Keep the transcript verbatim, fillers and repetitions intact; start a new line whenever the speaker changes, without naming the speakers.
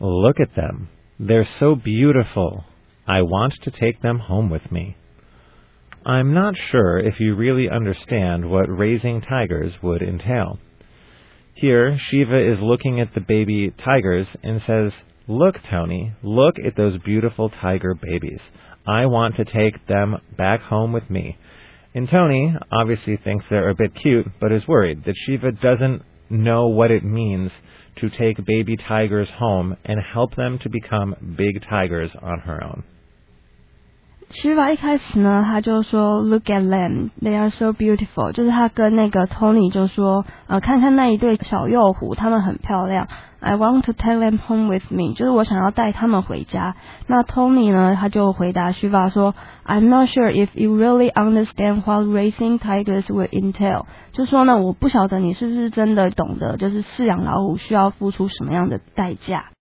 Look at them. They're so beautiful. I want to take them home with me. I'm not sure if you really understand what raising tigers would entail. Here, Shiva is looking at the baby tigers and says, Look, Tony, look at those beautiful tiger babies. I want to take them back home with me. And Tony obviously thinks they're a bit cute, but is worried that Shiva doesn't know what it means to take baby tigers home and help them to become big tigers on her own.
Shiva 一开始呢，他就说 Look at them, they are so beautiful. 就是他跟那个 Tony 就说，呃，看看那一对小幼虎，它们很漂亮。I want to take them home with me. 就是我想要带他们回家。那 Tony 呢，他就回答 Shiva 说 I'm not sure if you really understand what raising tigers will entail. 就说呢，我不晓得你是不是真的懂得，就是饲养老虎需要付出什么样的代价。